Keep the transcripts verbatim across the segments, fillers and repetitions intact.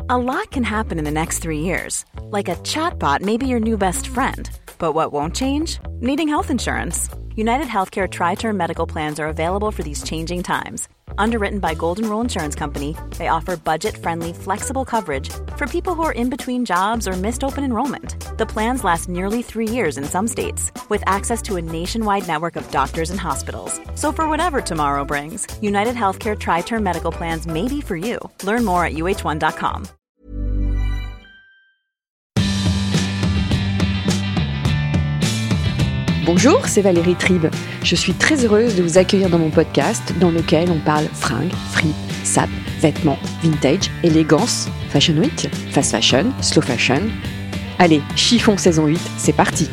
A lot can happen in the next three years. Like a chatbot may be your new best friend. But what won't change? Needing health insurance. United Healthcare Tri-Term Medical Plans are available for these changing times. Underwritten by Golden Rule Insurance Company, they offer budget-friendly, flexible coverage for people who are in between jobs or missed open enrollment. The plans last nearly three years in some states, with access to a nationwide network of doctors and hospitals. So for whatever tomorrow brings, United Healthcare Tri-Term Medical Plans may be for you. Learn more at U H one dot com. Bonjour, c'est Valérie Tribe. Je suis très heureuse de vous accueillir dans mon podcast dans lequel on parle fringues, fripe, sap, vêtements, vintage, élégance, fashion week, fast fashion, slow fashion. Allez, Chiffon saison huit, c'est parti.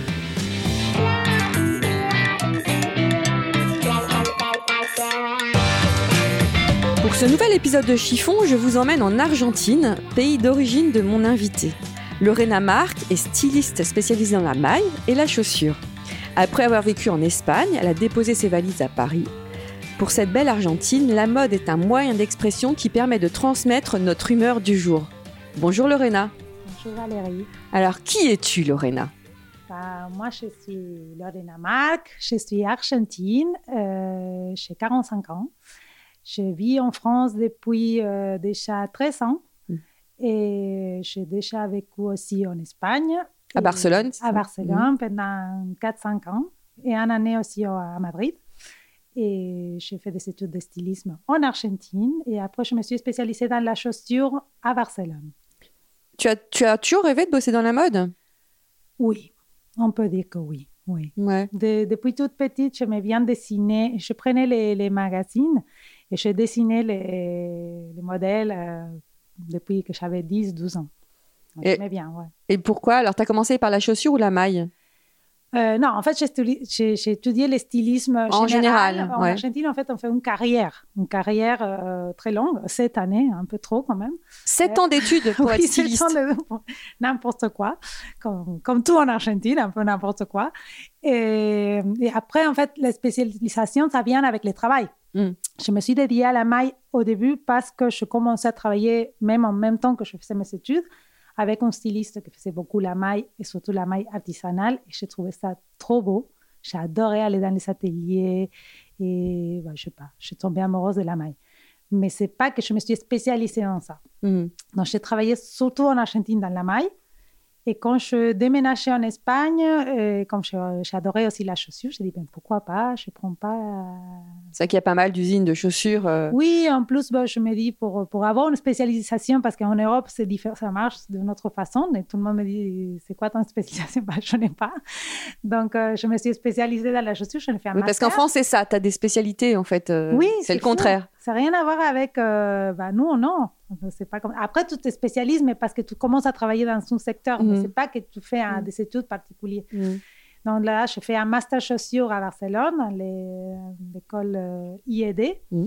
Pour ce nouvel épisode de Chiffon, je vous emmène en Argentine, pays d'origine de mon invité. Lorena Marc est styliste spécialisée dans la maille et la chaussure. Après avoir vécu en Espagne, elle a déposé ses valises à Paris. Pour cette belle Argentine, la mode est un moyen d'expression qui permet de transmettre notre humeur du jour. Bonjour Lorena. Bonjour Valérie. Alors, qui es-tu Lorena ? Bah, moi, je suis Lorena Marc, je suis argentine, euh, j'ai quarante-cinq ans. Je vis en France depuis euh, déjà treize ans mmh. et j'ai déjà vécu aussi en Espagne. À Barcelone À Barcelone, mmh. pendant quatre à cinq ans. Et une année aussi à Madrid. Et j'ai fait des études de stylisme en Argentine. Et après, je me suis spécialisée dans la chaussure à Barcelone. Tu as, tu as toujours rêvé de bosser dans la mode ? Oui, on peut dire que oui. oui. Ouais. De, depuis toute petite, j'aimais bien dessiner. Je prenais les, les magazines et je dessinais les, les modèles euh, depuis que j'avais dix douze ans. Et, bien, ouais. et pourquoi ? Alors, tu as commencé par la chaussure ou la maille ? euh, Non, en fait, j'ai étudié, j'ai, j'ai étudié le stylisme en général. général. En ouais. Argentine, en fait, on fait une carrière, une carrière euh, très longue, sept années, un peu trop quand même. Sept euh, ans d'études pour oui, être styliste. De, n'importe quoi, comme, comme tout en Argentine, un peu n'importe quoi. Et, et après, en fait, la spécialisation, ça vient avec le travail. Mm. Je me suis dédiée à la maille au début parce que je commençais à travailler même en même temps que je faisais mes études, avec un styliste qui faisait beaucoup la maille et surtout la maille artisanale. Et j'ai trouvé ça trop beau. J'ai adoré aller dans les ateliers et bah, je sais pas, je suis tombée amoureuse de la maille. Mais c'est pas que je me suis spécialisée dans ça. Mm. Donc, j'ai travaillé surtout en Argentine dans la maille. Et quand je déménageais en Espagne, euh, comme j'adorais aussi la chaussure, j'ai dit ben, pourquoi pas, je ne prends pas. Euh... C'est vrai qu'il y a pas mal d'usines de chaussures. Euh... Oui, en plus, ben, je me dis pour, pour avoir une spécialisation, parce qu'en Europe, c'est différent, ça marche de notre façon. Et tout le monde me dit c'est quoi ton spécialisation ? Ben, je n'ai pas. Donc, euh, je me suis spécialisée dans la chaussure, je ne fais un oui, master. Parce qu'en France, c'est ça, tu as des spécialités en fait. Euh, oui, c'est, c'est le contraire. Ça n'a rien à voir avec. Euh, ben, nous, non. C'est pas comme... Après, tu te spécialises, mais parce que tu commences à travailler dans un secteur. Mmh. Mais ce n'est pas que tu fais un, mmh. des études particulières. Mmh. Donc là, je fais un master chaussure à Barcelone, à l'école euh, I E D. Mmh.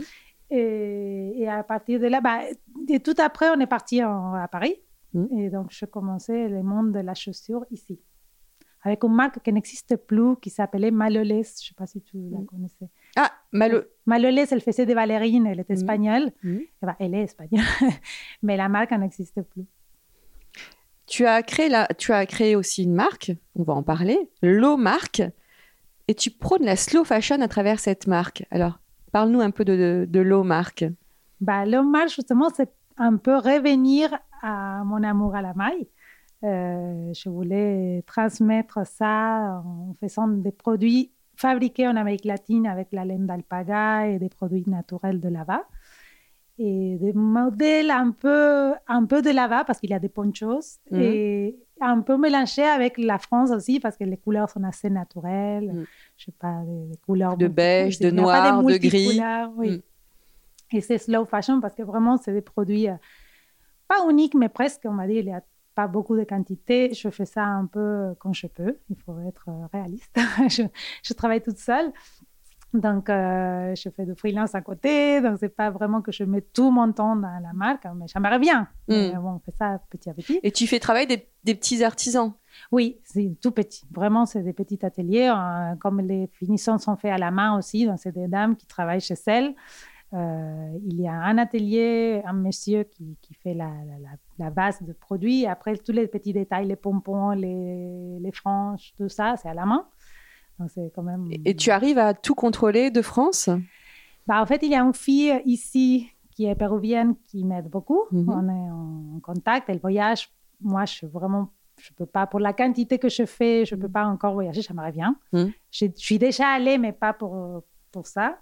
Et, et à partir de là, bah, et tout après, on est parti en, à Paris. Mmh. Et donc, je commençais le monde de la chaussure ici. Avec une marque qui n'existe plus, qui s'appelait Maloles. Je ne sais pas si tu mmh. la connaissais. Ah, Malo... Maloles, elle faisait des ballerines, elle était mmh. espagnole. Mmh. Et ben, elle est espagnole, mais la marque n'existe plus. Tu as, créé la... tu as créé aussi une marque, on va en parler, Low Marque, et tu prônes la slow fashion à travers cette marque. Alors, parle-nous un peu de, de, de Low Marque. Bah, Low Marque, justement, c'est un peu revenir à mon amour à la maille. Euh, je voulais transmettre ça en faisant des produits fabriqués en Amérique latine avec la laine d'alpaga et des produits naturels de là-bas. Et des modèles un peu, un peu de là-bas parce qu'il y a des ponchos mmh. et un peu mélangés avec la France aussi parce que les couleurs sont assez naturelles. Mmh. Je sais pas, des, des couleurs... De beige, de noir, de gris. Oui. Mmh. Et c'est slow fashion parce que vraiment, c'est des produits euh, pas uniques, mais presque, on va dire, il y a pas beaucoup de quantité. Je fais ça un peu quand je peux. Il faut être réaliste. je, je travaille toute seule. Donc, euh, je fais du freelance à côté. Donc, ce n'est pas vraiment que je mets tout mon temps dans la marque. Mais j'aimerais bien. Mm. Mais bon, on fait ça petit à petit. Et tu fais travailler des, des petits artisans ? Oui, c'est tout petit. Vraiment, c'est des petits ateliers. Euh, comme les finitions sont faits à la main aussi. Donc, c'est des dames qui travaillent chez elles. Euh, il y a un atelier, un monsieur qui, qui fait la, la, la, la base de produits. Après, tous les petits détails, les pompons, les, les franges, tout ça, c'est à la main. Donc, c'est quand même... Et tu arrives à tout contrôler de France? Bah, en fait, il y a une fille ici qui est péruvienne qui m'aide beaucoup. Mm-hmm. On est en contact. Elle voyage. Moi, je suis vraiment... Je ne peux pas, pour la quantité que je fais, je ne peux pas encore voyager, j'aimerais bien. Mm. Je, je suis déjà allée, mais pas pour, pour ça.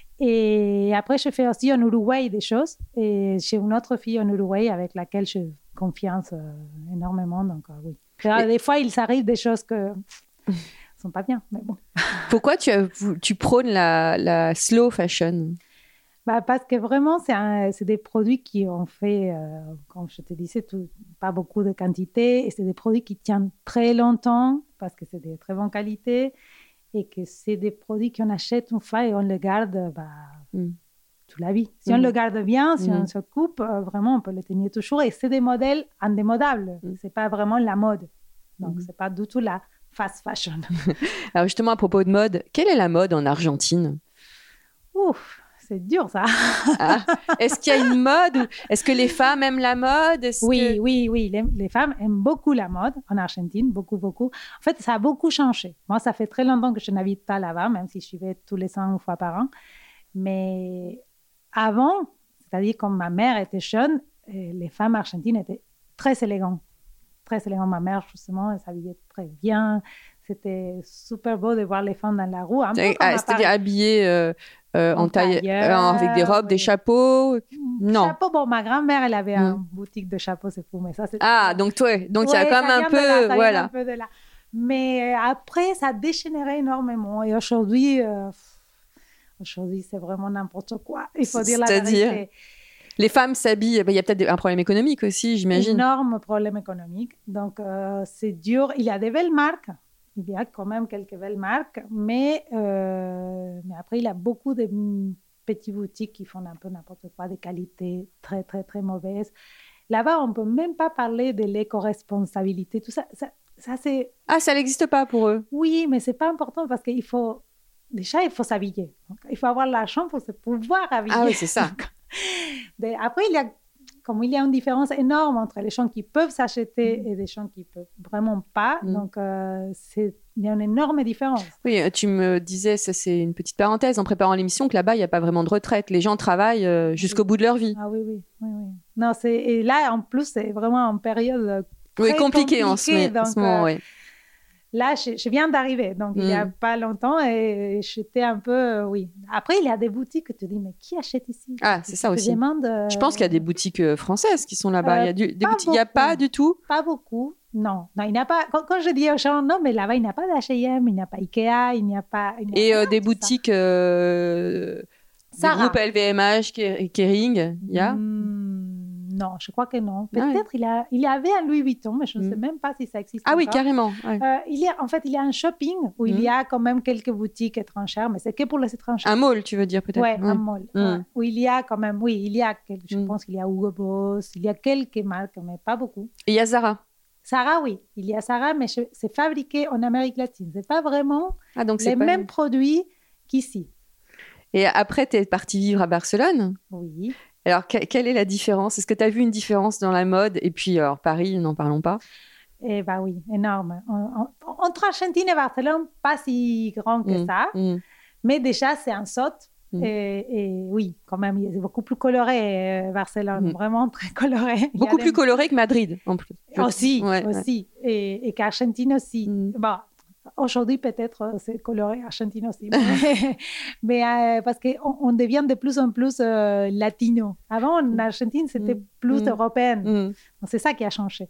Et après, je fais aussi en Uruguay des choses. Et j'ai une autre fille en Uruguay avec laquelle je confiance euh, énormément. Donc, euh, oui. Et... Des fois, il s'arrive des choses que ne sont pas bien, mais bon. Pourquoi tu, as, tu prônes la, la slow fashion? Bah parce que vraiment, c'est, un, c'est des produits qui ont fait, euh, comme je te disais, tout, pas beaucoup de quantité. Et c'est des produits qui tiennent très longtemps parce que c'est de très bonne qualité. Et que c'est des produits qu'on achète une fois et on les garde bah, mm. toute la vie. Si mm. on le garde bien, si mm. on se coupe, euh, vraiment, on peut le tenir toujours. Et c'est des modèles indémodables. Mm. Ce n'est pas vraiment la mode. Donc, mm. ce n'est pas du tout la fast fashion. Alors, justement, à propos de mode, quelle est la mode en Argentine? Ouf, c'est dur, ça. Ah, est-ce qu'il y a une mode? Est-ce que les femmes aiment la mode? Est-ce Oui, que... oui, oui. Les, les femmes aiment beaucoup la mode en Argentine, beaucoup, beaucoup. En fait, ça a beaucoup changé. Moi, ça fait très longtemps que je n'habite pas là-bas, même si je vais tous les cinq fois par an. Mais avant, c'est-à-dire quand ma mère était jeune, les femmes argentines étaient très élégantes. Très élégantes. Ma mère, justement, elle s'habillait très bien. C'était super beau de voir les femmes dans la rue. Un peu ah, c'est-à-dire habillées euh, euh, en, en taille, tailleur, euh, avec des robes, oui. des chapeaux. Non. Chapeau, bon, ma grand-mère, elle avait mm. une boutique de chapeaux, c'est fou, mais ça, c'est... Ah, donc toi, donc il ouais, y a quand même un peu, là, voilà. Un peu de là. Mais euh, après, ça a dégénéré énormément. Et aujourd'hui, euh, aujourd'hui, c'est vraiment n'importe quoi. Il faut dire la C'est-à-dire vérité. Les femmes s'habillent, il y a peut-être un problème économique aussi, j'imagine. Énorme problème économique. Donc, euh, c'est dur. Il y a des belles marques. Il y a quand même quelques belles marques. Mais, euh, mais après, il y a beaucoup de petites boutiques qui font un peu n'importe quoi, de qualité très, très, très mauvaise. Là-bas, on ne peut même pas parler de l'éco-responsabilité. Tout ça, ça, ça c'est... Ah, ça n'existe pas pour eux? Oui, mais ce n'est pas important parce qu'il faut... Déjà, il faut s'habiller. Donc, il faut avoir l'argent pour se pouvoir habiller. Ah oui, c'est ça. Après, il y a, comme il y a une différence énorme entre les gens qui peuvent s'acheter mmh. et des gens qui ne peuvent vraiment pas. Mmh. Donc, euh, c'est, il y a une énorme différence. Oui, tu me disais, ça, c'est une petite parenthèse, en préparant l'émission, que là-bas, il n'y a pas vraiment de retraite. Les gens travaillent euh, jusqu'au oui. bout de leur vie. Ah oui, oui. oui, oui. Non, c'est, et là, en plus, c'est vraiment une période très oui, compliquée, compliquée en ce, donc, en ce moment. Euh, oui. Là, je, je viens d'arriver, donc mm. il n'y a pas longtemps, et j'étais un peu, euh, oui. Après, il y a des boutiques que tu te dis, mais qui achète ici? Ah, c'est ça aussi. Demande, euh... Je pense qu'il y a des boutiques françaises qui sont là-bas. Euh, il y a du, des boutiques, il n'y a pas du tout? Pas beaucoup, non. non il n'y a pas, quand, quand je dis aux gens, non, mais là-bas, il n'y a pas d'H et M, il n'y a pas Ikea, il n'y a pas... Il n'y a et pas euh, des boutiques, euh, des groupes L V M H, Kering, il y a mm. Non, je crois que non. Peut-être il, a, il y avait un Louis Vuitton, mais je ne mm. sais même pas si ça existe Ah encore. oui, carrément. Ouais. Euh, il y a, en fait, il y a un shopping où mm. il y a quand même quelques boutiques étrangères, mais c'est que pour les étrangers. Un mall, tu veux dire peut-être? Oui, mm. un mall. Mm. Ouais, où il y a quand même, oui, il y a, quelques, je mm. pense qu'il y a Hugo Boss, il y a quelques marques, mais pas beaucoup. Et il y a Zara? Zara, oui. Il y a Zara, mais je, c'est fabriqué en Amérique latine. Ce n'est pas vraiment ah, donc les c'est pas... mêmes produits qu'ici. Et après, tu es partie vivre à Barcelone? Oui. Alors, que, quelle est la différence? Est-ce que tu as vu une différence dans la mode? Et puis, alors, Paris, n'en parlons pas. Eh bien oui, énorme. En, en, entre Argentine et Barcelone, pas si grand que mmh, ça. Mmh. Mais déjà, c'est un saut. Mmh. Et, et oui, quand même, c'est beaucoup plus coloré, euh, Barcelone. Mmh. Vraiment très coloré. Beaucoup plus des... coloré que Madrid, en plus. Aussi, ouais, aussi. Ouais. Et, et qu'Argentine aussi. Mmh. Bon, aujourd'hui, peut-être, c'est coloré, Argentine aussi. Mais, mais euh, parce qu'on on devient de plus en plus euh, latino. Avant, en Argentine, c'était mm. plus mm. européenne. Mm. Donc, c'est ça qui a changé.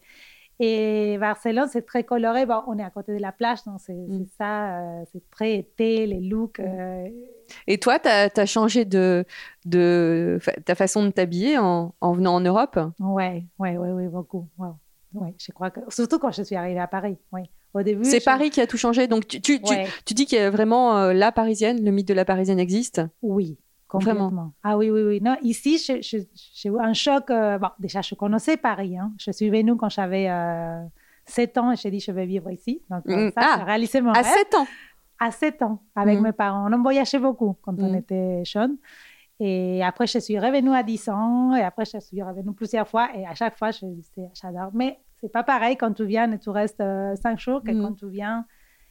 Et Barcelone, c'est très coloré. Bon, on est à côté de la plage, donc c'est, mm. c'est ça. Euh, c'est très été, les looks. Euh... Et toi, tu as changé de, de ta façon de t'habiller en, en venant en Europe? Oui, ouais, ouais, ouais, beaucoup. Wow. Ouais, je crois que... Surtout quand je suis arrivée à Paris, oui. Au début, c'est je... Paris qui a tout changé. Donc, tu, tu, ouais. tu, tu dis qu'il y a vraiment euh, la Parisienne, le mythe de la Parisienne existe? Oui, complètement. Vraiment. Ah oui, oui, oui. Non, ici, j'ai, j'ai, j'ai eu un choc. Euh, bon, déjà, je connaissais Paris. Hein. Je suis venue quand j'avais euh, sept ans et j'ai dit je vais vivre ici. Donc, mmh. ça, ah, j'ai réalisé mon à rêve. sept ans? À sept ans, avec mmh. mes parents. On voyageait beaucoup quand mmh. on était jeunes. Et après, je suis revenue à dix ans. Et après, je suis revenue plusieurs fois. Et à chaque fois, je disais, j'adore. Mais c'est pas pareil quand tu viens et tu restes euh, cinq jours que mmh. quand tu viens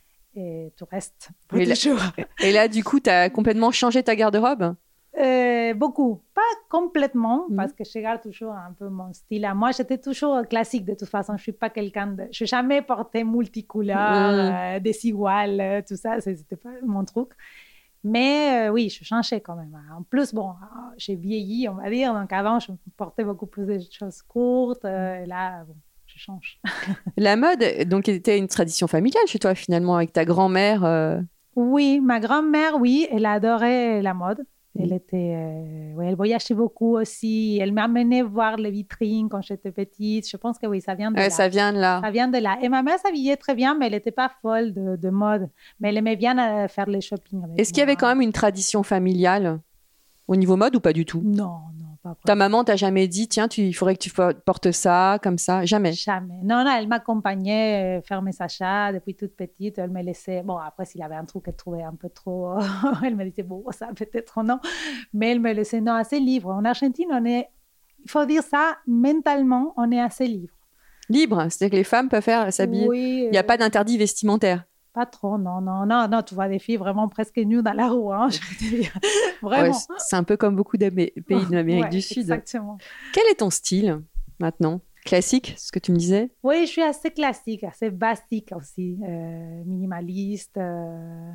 et tu restes pour dix jours. Et là, du coup, tu as complètement changé ta garde-robe? Euh, beaucoup, pas complètement, mmh. parce que je garde toujours un peu mon style. Moi, j'étais toujours classique de toute façon. Je suis pas quelqu'un de. Je n'ai jamais porté multicouleur, mmh. euh, desigual, euh, tout ça. C'était pas mon truc. Mais euh, oui, je changeais quand même. En plus, bon, j'ai vieilli, on va dire. Donc avant, je portais beaucoup plus de choses courtes. Euh, et là, bon, je change. La mode, donc, était une tradition familiale chez toi finalement, avec ta grand-mère. Euh... Oui, ma grand-mère, oui, elle adorait la mode. Elle était, euh, oui, elle voyageait beaucoup aussi. Elle m'amenait voir les vitrines quand j'étais petite. Je pense que oui, ça vient de ouais, là. Ça vient de là. Ça vient de là. Et ma mère s'habillait très bien, mais elle n'était pas folle de, de mode. Mais elle aimait bien euh, faire les shopping avec Est-ce moi. Qu'il y avait quand même une tradition familiale au niveau mode ou pas du tout? Non, non, pas vraiment. Ta maman t'a jamais dit, tiens, tu, il faudrait que tu portes ça, comme ça? Jamais? Jamais. Non, non, elle m'accompagnait faire mes achats depuis toute petite. Elle me laissait... Bon, après, s'il y avait un truc qu'elle trouvait un peu trop... elle me disait, bon, ça peut-être non. Mais elle me laissait, non, assez libre. En Argentine, on est... Il faut dire ça, mentalement, on est assez libre. Libre? C'est-à-dire que les femmes peuvent faire s'habiller? Oui. Il n'y a euh... pas d'interdit vestimentaire? Pas trop, non, non, non, non. Tu vois des filles vraiment presque nues dans la rue, hein, je veux dire. Vraiment. Ouais, c'est un peu comme beaucoup de pays de l'Amérique ouais, du Sud. Exactement. Quel est ton style maintenant? Classique, ce que tu me disais? Oui, je suis assez classique, assez basique aussi, euh, minimaliste. Euh...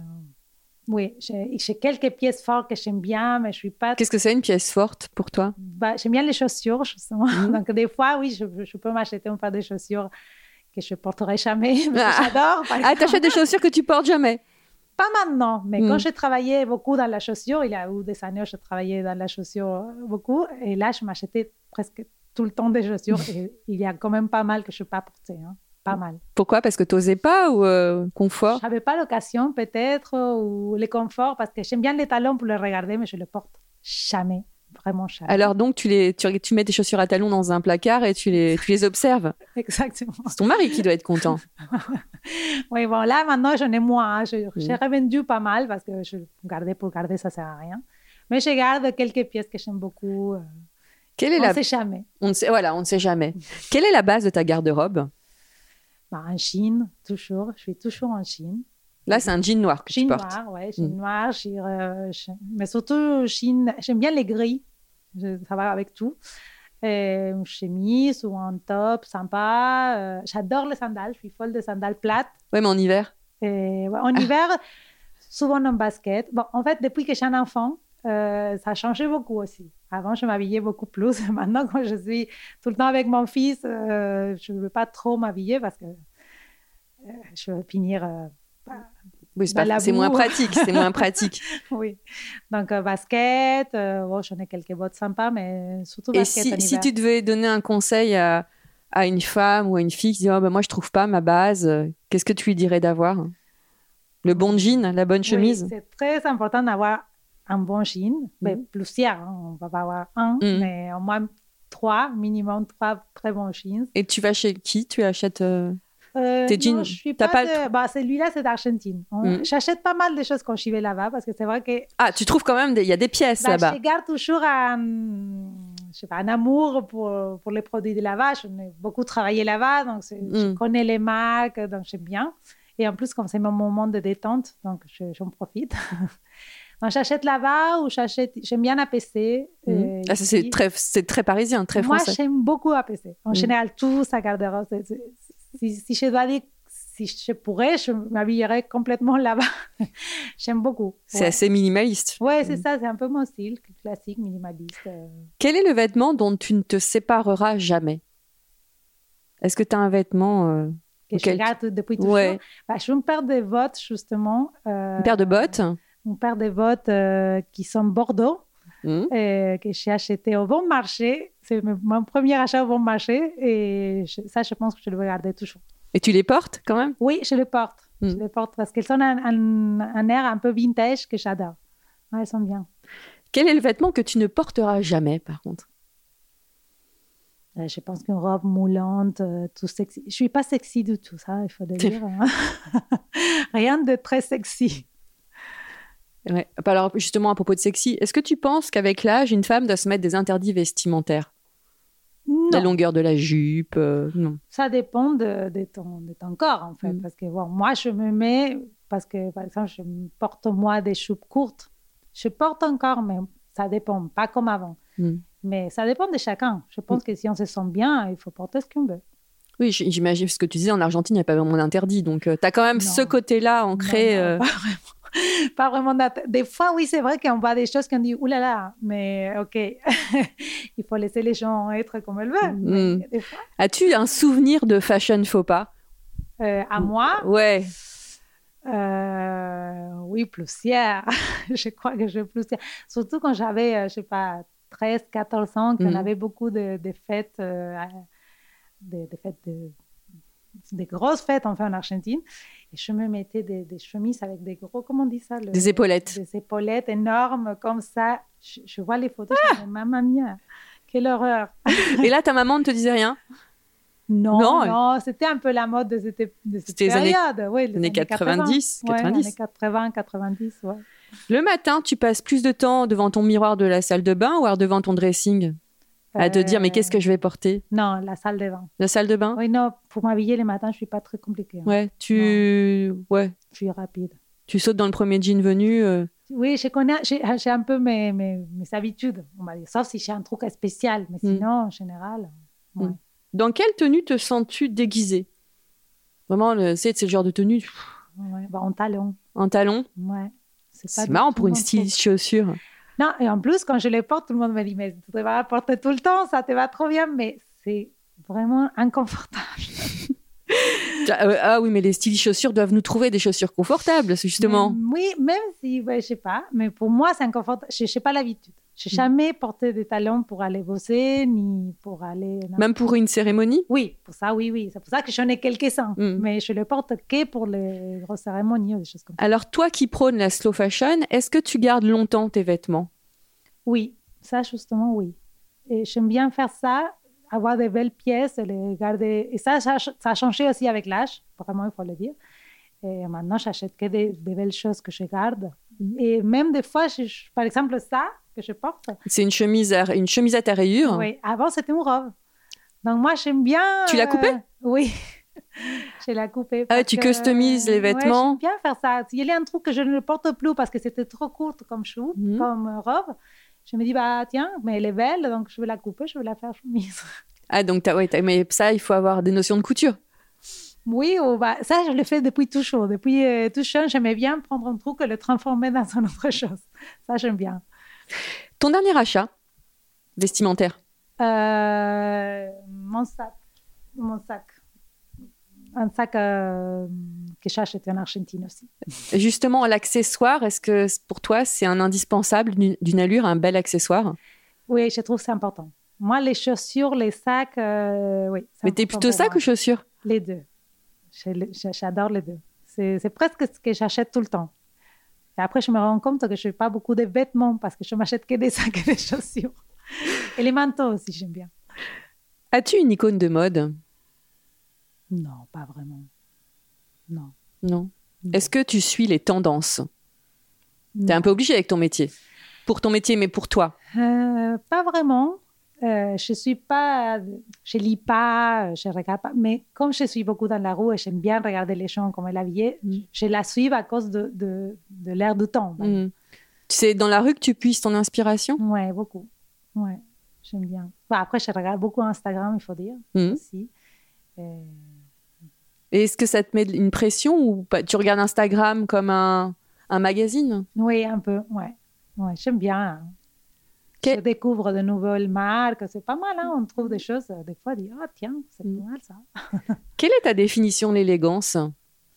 Oui, j'ai, j'ai quelques pièces fortes que j'aime bien, mais je suis pas... Qu'est-ce que c'est une pièce forte pour toi? Bah, j'aime bien les chaussures, justement. Mmh. Donc des fois, oui, je, je peux m'acheter un paire de chaussures que je ne porterai jamais, mais ah. que j'adore. Ah, tu achètes des chaussures que tu portes jamais? Pas maintenant, mais mmh. quand je travaillais beaucoup dans la chaussure, il y a eu des années où je travaillais dans la chaussure beaucoup, et là, je m'achetais presque tout le temps des chaussures, et il y a quand même pas mal que je ne peux pas porter, hein. Pas mal. Pourquoi? Parce que tu n'osais pas ou euh, confort? Je n'avais pas l'occasion peut-être, ou le confort, parce que j'aime bien les talons pour les regarder, mais je ne les porte jamais. Vraiment jamais. Alors donc, tu, les, tu, tu mets tes chaussures à talons dans un placard et tu les, tu les observes? Exactement. C'est ton mari qui doit être content. Oui, bon, là, maintenant, j'en ai moins. Je, mmh. J'ai revendu pas mal parce que je gardais pour garder, ça ne sert à rien. Mais je garde quelques pièces que j'aime beaucoup. Quelle est on la... ne sait jamais. On ne sait, voilà, on ne sait jamais. Quelle est la base de ta garde-robe? Bah, en Chine, toujours. Je suis toujours en Chine. Là, c'est un jean noir que jean tu portes. Jean noir, oui. Jean mmh. noir. Euh, je... Mais surtout, Chine, j'aime bien les gris. Je, ça va avec tout. Et une chemise ou un top sympa. Euh, j'adore les sandales. Je suis folle de sandales plates. Oui, mais en hiver? Et, ouais, en hiver, souvent en basket. Bon, en fait, depuis que j'ai un enfant, euh, ça a changé beaucoup aussi. Avant, je m'habillais beaucoup plus. Maintenant, quand je suis tout le temps avec mon fils, euh, je ne veux pas trop m'habiller parce que euh, je veux finir... Euh, oui, c'est, pas, c'est moins pratique, c'est moins pratique. Oui, donc euh, basket, euh, bon, j'en ai quelques bottes sympas, mais surtout basket. Et si, si tu devais donner un conseil à, à une femme ou à une fille qui dit oh, ben moi je trouve pas ma base, euh, qu'est-ce que tu lui dirais d'avoir? Le bon jean, la bonne chemise? Oui, c'est très important d'avoir un bon jean, mmh. mais plusieurs, hein. On va pas avoir un, mmh. mais au moins trois, minimum trois très bons jeans. Et tu vas chez qui? Tu achètes euh... Euh, Tes jeans, non, je suis pas, pas de... de... Bah, celui-là, c'est d'Argentine. Mm. J'achète pas mal de choses quand je vais là-bas parce que c'est vrai que... Ah, tu trouves quand même, il des... y a des pièces bah, là-bas. Je garde toujours un, je sais pas, un amour pour, pour les produits de là-bas. Je n'ai beaucoup travaillé là-bas, donc mm. je connais les marques, donc j'aime bien. Et en plus, comme c'est mon moment de détente, donc je, j'en profite. Donc, j'achète là-bas ou j'achète... J'aime bien A P C. Mmh. Euh, ah, ça, c'est, très, c'est très parisien, très français. Moi, j'aime beaucoup A P C. En mmh. général, tout sa garde-robe. C'est, c'est, si, si je dois dire, si je pourrais, je m'habillerais complètement là-bas. J'aime beaucoup. C'est ouais. assez minimaliste. Oui, c'est mmh. ça. C'est un peu mon style, classique, minimaliste. Euh... Quel est le vêtement dont tu ne te sépareras jamais? Est-ce que tu as un vêtement... Euh... que je garde depuis toujours? Ouais. Bah, je une paire de bottes, justement. Euh... Une paire de bottes? Une paire de bottes euh, qui sont Bordeaux, mmh. euh, que j'ai acheté au bon marché. C'est mon premier achat au bon marché. Et je, ça, je pense que je le vais garder toujours. Et tu les portes quand même? Oui, je les porte. Mmh. Je les porte parce qu'elles ont un, un, un air un peu vintage que j'adore. Ouais, elles sont bien. Quel est le vêtement que tu ne porteras jamais, par contre? euh, Je pense qu'une robe moulante, euh, tout sexy. Je ne suis pas sexy du tout, ça, il faut le dire. Hein. Rien de très sexy. Ouais. Alors, justement, à propos de sexy, est-ce que tu penses qu'avec l'âge, une femme doit se mettre des interdits vestimentaires ? Non. La longueur de la jupe, euh, non. Ça dépend de, de, ton, de ton corps, en fait. Mm. Parce que bon, moi, je me mets, parce que, par exemple, je porte, moi, des jupes courtes. Je porte encore, mais ça dépend, pas comme avant. Mm. Mais ça dépend de chacun. Je pense mm. que si on se sent bien, il faut porter ce qu'on veut. Oui, j'imagine ce que tu disais, en Argentine, il n'y a pas vraiment d'interdit. Donc, euh, tu as quand même non. ce côté-là ancré. Non, non, euh... pas vraiment. Pas vraiment des fois, oui, c'est vrai qu'on voit des choses qu'on dit, oulala, là là, mais ok, il faut laisser les gens être comme elles veulent. Mm. Des fois... As-tu un souvenir de fashion faux pas ? euh, À moi ? Ouais. Euh, oui, plusieurs. Je crois que j'ai plusieurs. Surtout quand j'avais, je ne sais pas, treize, quatorze ans, qu'on mm. avait beaucoup de, de fêtes, euh, de, de fêtes de... des grosses fêtes enfin en Argentine, et je me mettais des, des chemises avec des gros, comment on dit ça le, des épaulettes des épaulettes énormes comme ça. Je, je vois les photos, ah je me dis, mamma mia, quelle horreur. Et là ta maman ne te disait rien? Non, non, non, c'était un peu la mode de cette, de cette période. Années, oui, les années, années quatre-vingt-dix, quatre-vingts. quatre-vingt-dix. Ouais, années quatre-vingts, quatre-vingt-dix, ouais. Le matin, tu passes plus de temps devant ton miroir de la salle de bain ou alors devant ton dressing à euh... te dire, mais qu'est-ce que je vais porter? Non, la salle de bain. La salle de bain? Oui, non, pour m'habiller les matins, je ne suis pas très compliquée. Hein. Ouais, tu... Non. Ouais. Je suis rapide. Tu sautes dans le premier jean venu euh... Oui, je connais, j'ai, j'ai un peu mes, mes, mes habitudes, on va dire. Sauf si j'ai un truc spécial, mais sinon, mm. en général, ouais. Mm. Dans quelle tenue te sens-tu déguisée? Vraiment, le, c'est, c'est le genre de tenue... Ouais, bah, en talons. En talons? Ouais. C'est, c'est marrant pour une styliste chaussure. Non, et en plus, quand je les porte, tout le monde me dit, mais tu devrais la porter tout le temps, ça te va trop bien, mais c'est vraiment inconfortable. Ah oui, mais les stylistes chaussures doivent nous trouver des chaussures confortables, justement. Mais, oui, même si, ouais, je sais pas, mais pour moi, c'est inconfortable. Je n'ai pas l'habitude. Je n'ai jamais porté des talons pour aller bosser, ni pour aller... Non. Même pour une cérémonie? Oui, pour ça, oui, oui. C'est pour ça que j'en ai quelques-uns. Mm. Mais je les porte que pour les grosses cérémonies ou des choses comme ça. Alors, toi qui prônes la slow fashion, est-ce que tu gardes longtemps tes vêtements? Oui, ça, justement, oui. Et j'aime bien faire ça, avoir des belles pièces et les garder. Et ça, ça, ça a changé aussi avec l'âge, vraiment, il faut le dire. Et maintenant, j'achète que des, des belles choses que je garde. Mm. Et même des fois, je, par exemple, ça que je porte. C'est une chemise à, une chemisette à rayures. Oui, avant, c'était une robe. Donc, moi, j'aime bien... Tu l'as coupée? euh, Oui, je l'ai coupée. Ah, tu que, customises les vêtements? Ouais, j'aime bien faire ça. S'il y a un truc que je ne porte plus parce que c'était trop courte comme chou, mm. comme robe, je me dis, bah tiens, mais elle est belle, donc je vais la couper, je vais la faire chemise. Ah, donc, t'as, ouais, t'as, mais ça, il faut avoir des notions de couture. Oui, ou bah, ça, je le fais depuis toujours. Depuis euh, tout jeune, j'aimais bien prendre un truc et le transformer dans une autre chose. Ça, j'aime bien. Ton dernier achat vestimentaire? euh, Mon sac. Mon sac. Un sac euh, que j'ai acheté en Argentine aussi. Justement, l'accessoire, est-ce que pour toi, c'est un indispensable d'une, d'une allure, un bel accessoire? Oui, je trouve que c'est important. Moi, les chaussures, les sacs, euh, oui. Mais t'es plutôt sac ou chaussures? Les deux. J'adore les deux. C'est, c'est presque ce que j'achète tout le temps. Et après, je me rends compte que je n'ai pas beaucoup de vêtements parce que je m'achète que des sacs et des chaussures. Et les manteaux aussi, j'aime bien. As-tu une icône de mode? Non, pas vraiment. Non. Non. Non. Est-ce que tu suis les tendances? Tu es un peu obligée avec ton métier. Pour ton métier, mais pour toi? euh, Pas vraiment. Euh, je suis pas, je lis pas, je regarde pas, mais comme je suis beaucoup dans la rue et j'aime bien regarder les gens comme elle est habillée, mm. je la suis à cause de, de, de l'air du temps. Mm. C'est dans la rue que tu puisses ton inspiration? Ouais, beaucoup. Ouais, j'aime bien. Bon, après, je regarde beaucoup Instagram, il faut dire mm. aussi. Et... et est-ce que ça te met une pression ou pas? Tu regardes Instagram comme un, un magazine? Oui, un peu. Ouais, ouais, j'aime bien. Que... Je découvre de nouvelles marques, c'est pas mal, hein? On trouve des choses, des fois, on dit, ah tiens, c'est mm. pas mal ça. Quelle est ta définition de l'élégance? euh,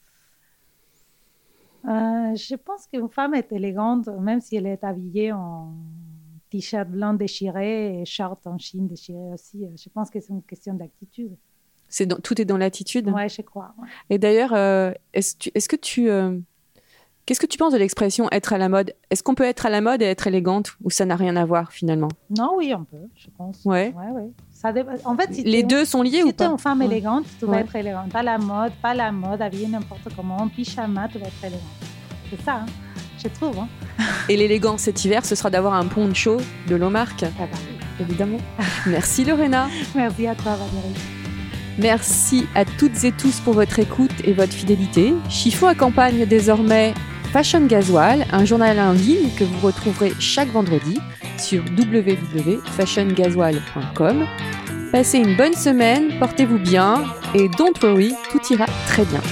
Je pense qu'une femme est élégante, même si elle est habillée en t-shirt blanc déchiré et short en chine déchiré aussi. Je pense que c'est une question d'attitude. C'est dans, tout est dans l'attitude? Oui, je crois. Ouais. Et d'ailleurs, euh, est-ce, tu, est-ce que tu... Euh... Qu'est-ce que tu penses de l'expression « être à la mode » ? Est-ce qu'on peut être à la mode et être élégante ou ça n'a rien à voir finalement ? Non, oui, on peut, je pense. Ouais. Ouais, ouais. Ça dé... En fait, si les deux sont liés si ou pas ? Si tu es une femme ouais. élégante, tu vas ouais. être élégante. Pas la mode, pas la mode, habillée n'importe comment, en pyjama, tu vas être élégante. C'est ça. Hein. je trouve. Hein. Et l'élégance cet hiver, ce sera d'avoir un poncho de Lomarque. Ah bah, évidemment. Merci Lorena. Merci à toi Valérie. Merci à toutes et tous pour votre écoute et votre fidélité. Chiffon accompagne désormais Fashion Gasoil, un journal en ligne que vous retrouverez chaque vendredi sur w w w point fashion gasoil point com. Passez une bonne semaine, portez-vous bien et don't worry, tout ira très bien.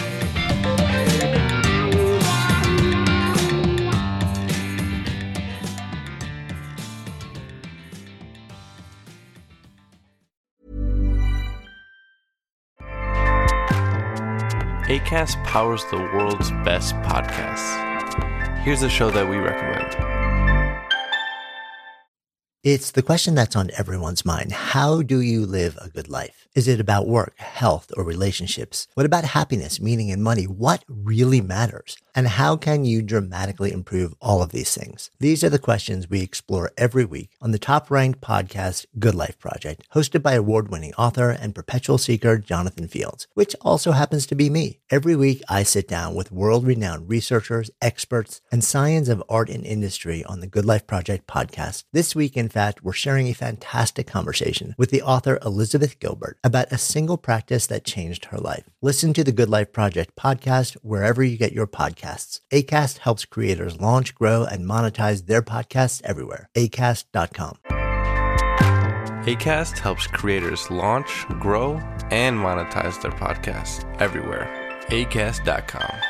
Acast powers the world's best podcasts. Here's a show that we recommend. It's the question that's on everyone's mind. How do you live a good life? Is it about work, health, or relationships? What about happiness, meaning, and money? What really matters? And how can you dramatically improve all of these things? These are the questions we explore every week on the top-ranked podcast, Good Life Project, hosted by award-winning author and perpetual seeker Jonathan Fields, which also happens to be me. Every week, I sit down with world-renowned researchers, experts, and scions of art and industry on the Good Life Project podcast. This week, in fact, we're sharing a fantastic conversation with the author Elizabeth Gilbert about a single practice that changed her life. Listen to the Good Life Project podcast wherever you get your podcasts. Acast helps creators launch, grow, and monetize their podcasts everywhere. acast dot com. Acast helps creators launch, grow, and monetize their podcasts everywhere. acast dot com.